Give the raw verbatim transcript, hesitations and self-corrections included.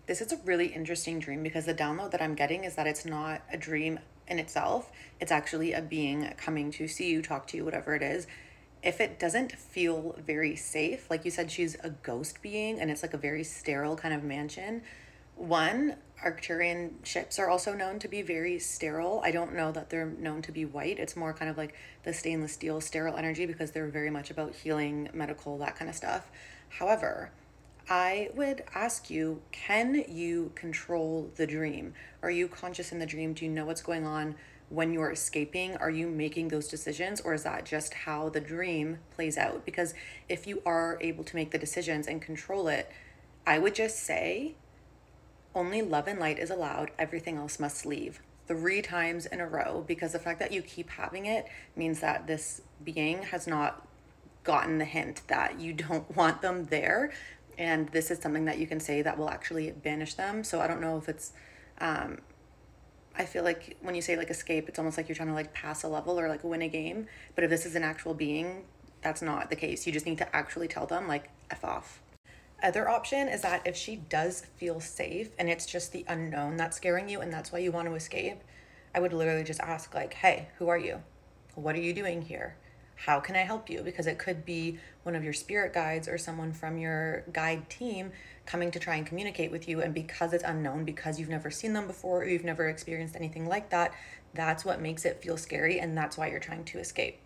This is a really interesting dream because the download that I'm getting is that it's not a dream in itself. It's actually a being coming to see you, talk to you, whatever it is. If it doesn't feel very safe, like you said, she's a ghost being and it's like a very sterile kind of mansion. One, Arcturian ships are also known to be very sterile. I don't know that they're known to be white. It's more kind of like the stainless steel sterile energy because they're very much about healing, medical, that kind of stuff. However, I would ask you, can you control the dream? Are you conscious in the dream? Do you know what's going on when you're escaping? Are you making those decisions, or is that just how the dream plays out? Because if you are able to make the decisions and control it, I would just say only love and light is allowed, everything else must leave. Three times in a row, because the fact that you keep having it means that this being has not gotten the hint that you don't want them there. And this is something that you can say that will actually banish them. So I don't know if it's, um, I feel like when you say like escape, it's almost like you're trying to like pass a level or like win a game. But if this is an actual being, that's not the case. You just need to actually tell them like F off. Other option is that if she does feel safe and it's just the unknown that's scaring you and that's why you want to escape, I would literally just ask like, hey, who are you? What are you doing here? How can I help you? Because it could be one of your spirit guides or someone from your guide team coming to try and communicate with you. And because it's unknown, because you've never seen them before or you've never experienced anything like that, that's what makes it feel scary. And that's why you're trying to escape.